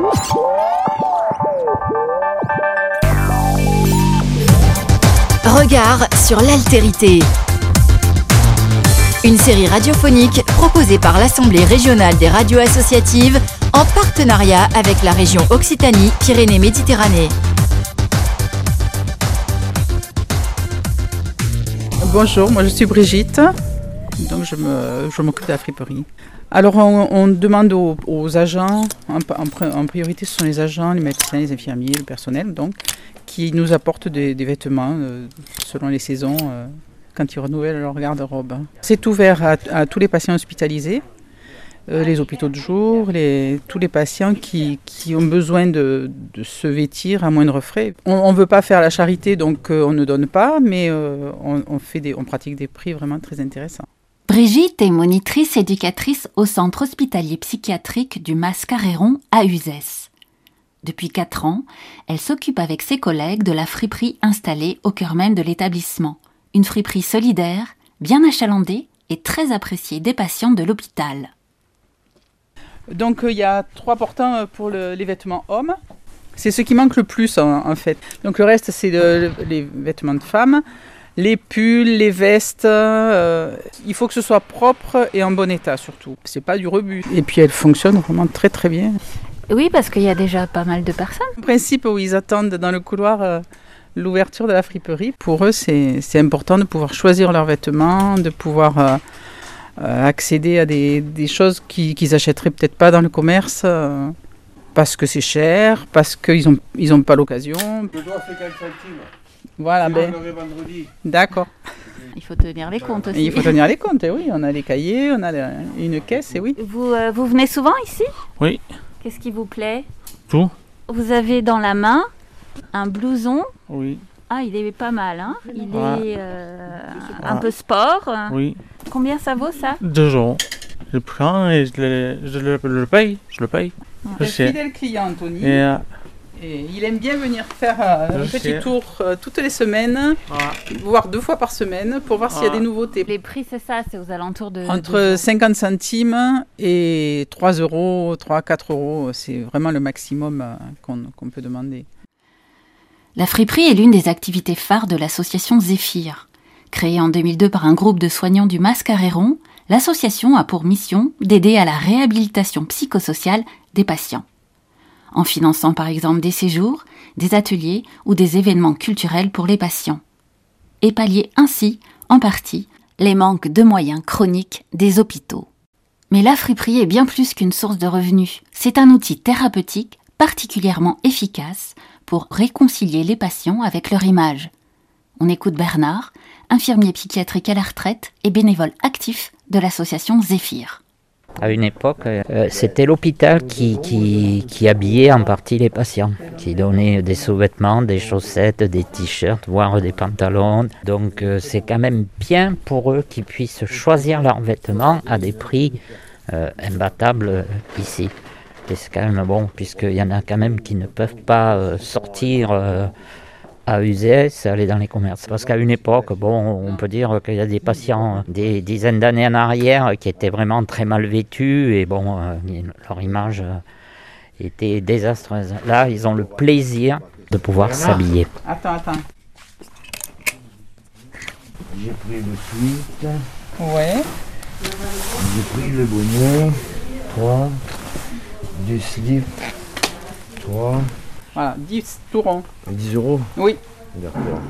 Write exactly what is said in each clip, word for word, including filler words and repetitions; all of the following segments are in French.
Regard sur l'altérité. Une série radiophonique proposée par l'Assemblée régionale des radios associatives en partenariat avec la région Occitanie-Pyrénées-Méditerranée. Bonjour, moi je suis Brigitte, donc je, me, je m'occupe de la friperie. Alors on, on demande aux, aux agents, en, en, en priorité ce sont les agents, les médecins, les infirmiers, le personnel, donc, qui nous apportent des, des vêtements euh, selon les saisons, euh, quand ils renouvellent leur garde-robe. C'est ouvert à, à tous les patients hospitalisés, euh, les hôpitaux de jour, les, tous les patients qui, qui ont besoin de, de se vêtir à moindre frais. On ne veut pas faire la charité, donc euh, on ne donne pas, mais euh, on, on, fait des, on pratique des prix vraiment très intéressants. Brigitte est monitrice éducatrice au centre hospitalier psychiatrique du Mas-Caréron à Uzès. Depuis quatre ans, elle s'occupe avec ses collègues de la friperie installée au cœur même de l'établissement. Une friperie solidaire, bien achalandée et très appréciée des patients de l'hôpital. Donc il euh, y a trois portants pour le, les vêtements hommes. C'est ce qui manque le plus en, en fait. Donc le reste c'est le, les vêtements de femmes. Les pulls, les vestes, euh, il faut que ce soit propre et en bon état surtout. C'est pas du rebut. Et puis elles fonctionnent vraiment très très bien. Oui, parce qu'il y a déjà pas mal de personnes. En principe, où ils attendent dans le couloir euh, l'ouverture de la friperie. Pour eux, c'est, c'est important de pouvoir choisir leurs vêtements, de pouvoir euh, euh, accéder à des, des choses qui, qu'ils n'achèteraient peut-être pas dans le commerce, euh, parce que c'est cher, parce qu'ils n'ont ils ont pas l'occasion. Je dois faire quelques centimes. Voilà, ben, d'accord. Il faut tenir les comptes aussi. Et il faut tenir les comptes, et oui. On a les cahiers, on a une caisse, et oui. Vous, euh, vous venez souvent ici ? Oui. Qu'est-ce qui vous plaît ? Tout. Vous avez dans la main un blouson. Oui. Ah, il est pas mal, hein ? Il Ah. est euh, Ah. un peu sport. Oui. Combien ça vaut, ça ? Deux euros. Je le prends et je le, je le, je le paye. Je le paye. C'est Je sais. fidèle client, Anthony. Et, euh, Et il aime bien venir faire euh, un Je petit sais. tour euh, toutes les semaines, voilà. voire deux fois par semaine, pour voir s'il y a Ah. des nouveautés. Les prix, c'est ça, c'est aux alentours de... Entre de... cinquante centimes et trois euros, trois à quatre euros, c'est vraiment le maximum euh, qu'on, qu'on peut demander. La friperie est l'une des activités phares de l'association Zéphyr. Créée en deux mille deux par un groupe de soignants du Mas-Caréron, l'association a pour mission d'aider à la réhabilitation psychosociale des patients, en finançant par exemple des séjours, des ateliers ou des événements culturels pour les patients, et pallier ainsi, en partie, les manques de moyens chroniques des hôpitaux. Mais la friperie est bien plus qu'une source de revenus. C'est un outil thérapeutique particulièrement efficace pour réconcilier les patients avec leur image. On écoute Bernard, infirmier psychiatrique à la retraite et bénévole actif de l'association Zéphyr. À une époque, euh, c'était l'hôpital qui, qui, qui habillait en partie les patients, qui donnait des sous-vêtements, des chaussettes, des t-shirts, voire des pantalons. Donc euh, c'est quand même bien pour eux qu'ils puissent choisir leurs vêtements à des prix euh, imbattables euh, ici. Et c'est quand même bon, puisqu'il y en a quand même qui ne peuvent pas euh, sortir euh, à Uzès, aller dans les commerces. Parce qu'à une époque, bon, on peut dire qu'il y a des patients des dizaines d'années en arrière qui étaient vraiment très mal vêtus et bon, euh, leur image euh, était désastreuse. Là, ils ont le plaisir de pouvoir s'habiller. Attends, attends. J'ai pris le sweat, Ouais. j'ai pris le bonnet, trois, du slip, trois, Voilà, dix tout rond. dix euros. Oui. D'accord.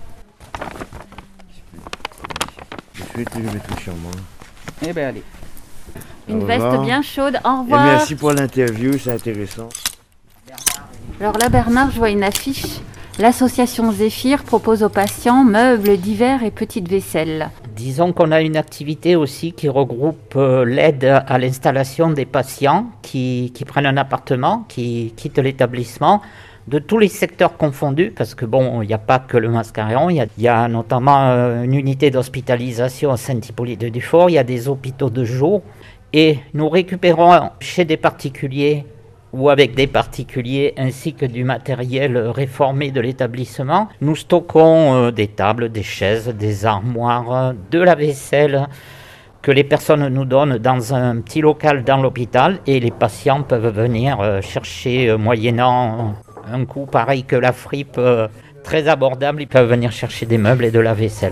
Le sweat, je vais toucher en moi. Eh bien, allez. Une Au veste revoir. bien chaude, au Et revoir. merci pour l'interview, c'est intéressant. Alors là, Bernard, je vois une affiche. L'association Zéphyr propose aux patients meubles divers et petites vaisselles. Disons qu'on a une activité aussi qui regroupe euh, l'aide à l'installation des patients qui, qui prennent un appartement, qui quittent l'établissement, de tous les secteurs confondus, parce que bon, il n'y a pas que le Mas-Caréron, il y a, il y a notamment euh, une unité d'hospitalisation à Saint-Hippolyte-du-Fort, il y a des hôpitaux de jour, et nous récupérons chez des particuliers ou avec des particuliers, ainsi que du matériel réformé de l'établissement. Nous stockons euh, des tables, des chaises, des armoires, de la vaisselle que les personnes nous donnent dans un petit local dans l'hôpital et les patients peuvent venir euh, chercher euh, moyennant un coût pareil que la fripe, euh, très abordable, ils peuvent venir chercher des meubles et de la vaisselle.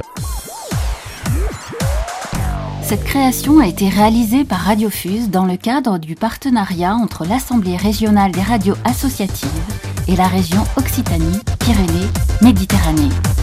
Cette création a été réalisée par Radiofuse dans le cadre du partenariat entre l'Assemblée régionale des radios associatives et la région Occitanie-Pyrénées-Méditerranée.